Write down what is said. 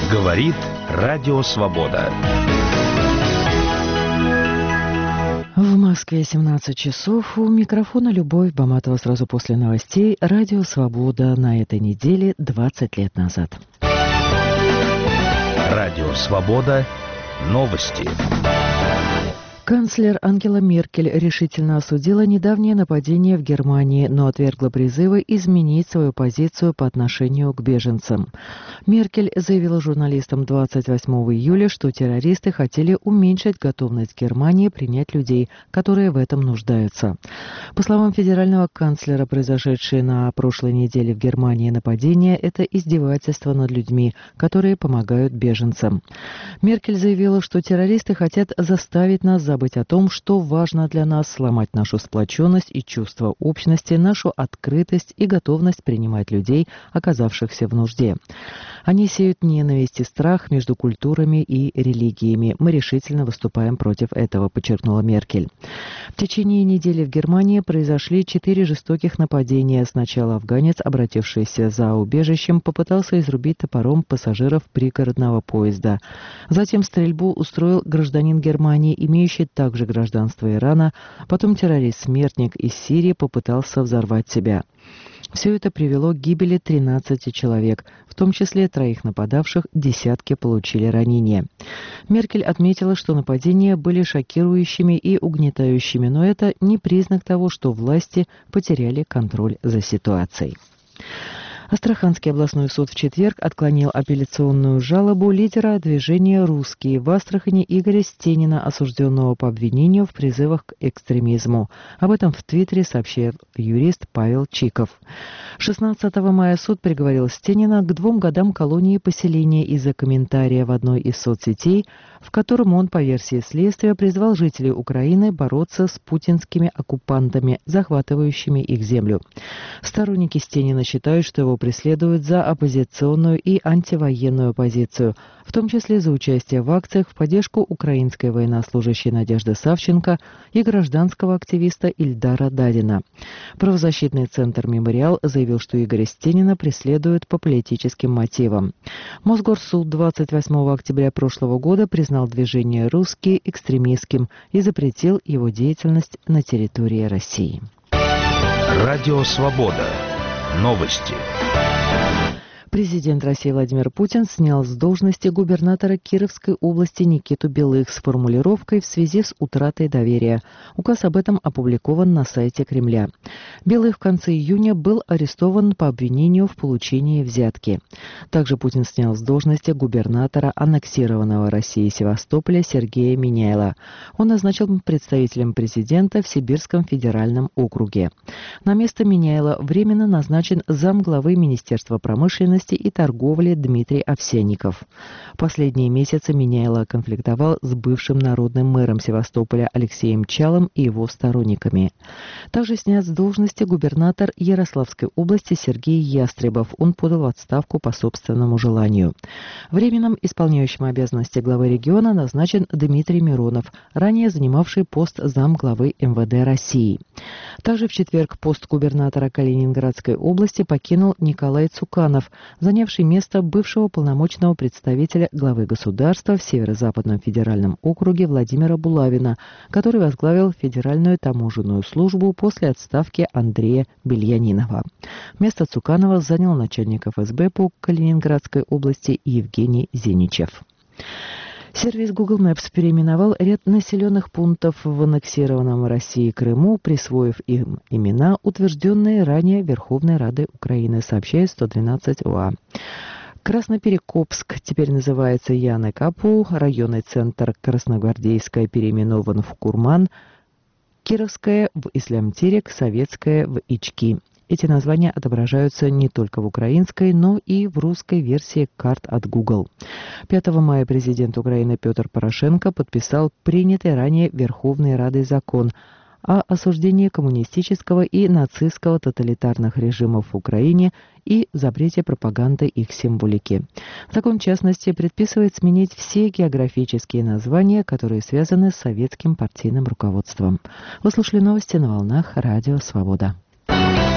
Говорит Радио Свобода. В Москве 17 часов. У микрофона Любовь Баматова. Сразу после новостей. Радио Свобода на этой неделе 20 лет назад. Радио Свобода. Новости. Канцлер Ангела Меркель решительно осудила недавнее нападение в Германии, но отвергла призывы изменить свою позицию по отношению к беженцам. Меркель заявила журналистам 28 июля, что террористы хотели уменьшить готовность Германии принять людей, которые в этом нуждаются. По словам федерального канцлера, произошедшее на прошлой неделе в Германии нападение – это издевательство над людьми, которые помогают беженцам. Меркель заявила, что террористы хотят заставить нас забыть о том, что важно для нас, сломать нашу сплоченность и чувство общности, нашу открытость и готовность принимать людей, оказавшихся в нужде. Они сеют ненависть и страх между культурами и религиями. Мы решительно выступаем против этого, подчеркнула Меркель. В течение недели в Германии произошли 4 жестоких нападения. Сначала афганец, обратившийся за убежищем, попытался изрубить топором пассажиров пригородного поезда. Затем стрельбу устроил гражданин Германии, имеющий также гражданство Ирана. Потом террорист-смертник из Сирии попытался взорвать себя. Все это привело к гибели 13 человек, в том числе 3 нападавших, десятки получили ранения. Меркель отметила, что нападения были шокирующими и угнетающими, но это не признак того, что власти потеряли контроль за ситуацией. Астраханский областной суд в четверг отклонил апелляционную жалобу лидера движения «Русские» в Астрахани Игоря Стенина, осужденного по обвинению в призывах к экстремизму. Об этом в Твиттере сообщил юрист Павел Чиков. 16 мая суд приговорил Стенина к 2 годам колонии поселения из-за комментария в одной из соцсетей, в котором он, по версии следствия, призвал жителей Украины бороться с путинскими оккупантами, захватывающими их землю. Сторонники Стенина считают, что его преследуют за оппозиционную и антивоенную позицию, в том числе за участие в акциях в поддержку украинской военнослужащей Надежды Савченко и гражданского активиста Ильдара Дадина. Правозащитный центр «Мемориал» заявил, что Игоря Стенина преследуют по политическим мотивам. Мосгорсуд 28 октября прошлого года признал движение «Русские» экстремистским и запретил его деятельность на территории России. Радио Свобода. Новости. Президент России Владимир Путин снял с должности губернатора Кировской области Никиту Белых с формулировкой «в связи с утратой доверия». Указ об этом опубликован на сайте Кремля. Белых в конце июня был арестован по обвинению в получении взятки. Также Путин снял с должности губернатора аннексированного Россией Севастополя Сергея Миняйла. Он назначил представителем президента в Сибирском федеральном округе. На место Миняйла временно назначен замглавы Министерства промышленности и торговли Дмитрий Овсянников. Последние месяцы Миняйло конфликтовал с бывшим народным мэром Севастополя Алексеем Чалым и его сторонниками. Также снят с должности губернатор Ярославской области Сергей Ястребов. Он подал в отставку по собственному желанию. Временным исполняющим обязанности главы региона назначен Дмитрий Миронов, ранее занимавший пост замглавы МВД России. Также в четверг пост губернатора Калининградской области покинул Николай Цуканов, занявший место бывшего полномочного представителя главы государства в Северо-Западном федеральном округе Владимира Булавина, который возглавил Федеральную таможенную службу после отставки Андрея Бельянинова. Место Цуканова занял начальник ФСБ по Калининградской области Евгений Зеничев. Сервис Google Maps переименовал ряд населенных пунктов в аннексированном России Крыму, присвоив им имена, утвержденные ранее Верховной Радой Украины, сообщает 112 ОА. Красноперекопск теперь называется Яны-Капу, районный центр Красногвардейская переименован в Курман, Кировская в Ислам-Терек, Советская в Ички. Эти названия отображаются не только в украинской, но и в русской версии карт от Google. 5 мая президент Украины Петр Порошенко подписал принятый ранее Верховной Радой закон о осуждении коммунистического и нацистского тоталитарных режимов в Украине и запрете пропаганды их символики. Закон, в частности, предписывает сменить все географические названия, которые связаны с советским партийным руководством. Вы слушали новости на волнах Радио Свобода.